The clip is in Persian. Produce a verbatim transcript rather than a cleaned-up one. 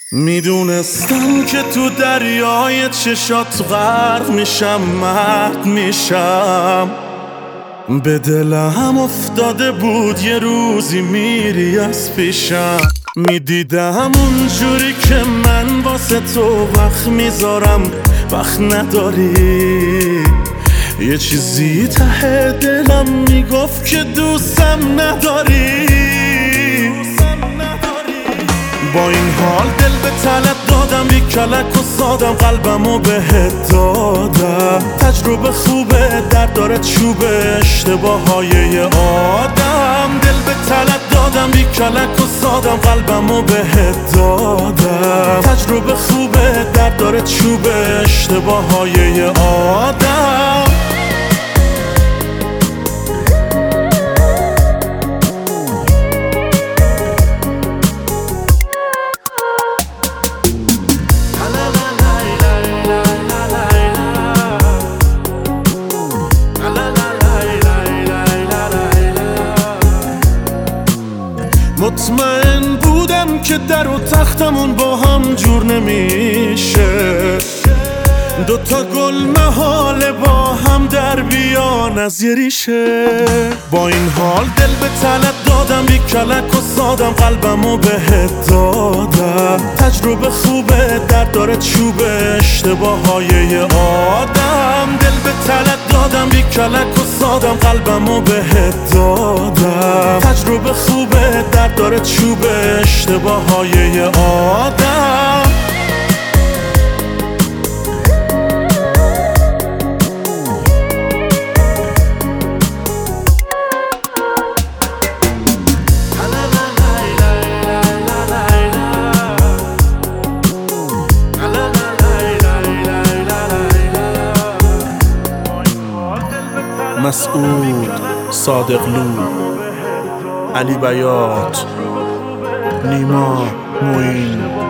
میدونستم که تو دریای چشات غرق میشم، مرد میشم. به دلم افتاده بود یه روزی میری از پیشم. میدیدم اونجوری که من واسه تو وقت میذارم، وقت نداری. یه چیزی ته دلم میگفت که دوستم نداری. با این حال دل به طلب دادم، بی کلک و سادم قلبمو بهت دادم. تجربه خوبه، درد داره چوبه، اشتباههای یه آدم. دل به طلب دادم، بی کلک و سادم قلبمو بهت دادم. تجربه خوبه، درد داره چوبه، اشتباههای یه آدم. مطمئن بودم که در و تختمون با هم جور نمیشه. دوتا گل محاله با هم در بیان از یه ریشه. با این حال دل به طلب دادم، بی کلک و سادم قلبمو بهت دادم. تجربه خوبه، درد داره چوبه، اشتباههای یه آدم. دل به طلب دادم، بی کلک و سادم قلبمو بهت دادم. تجربه خوبه، درد داره چوبه، اشتباههای یه آدم. مسعود، صادقلو، علی بیات، نیما، معین.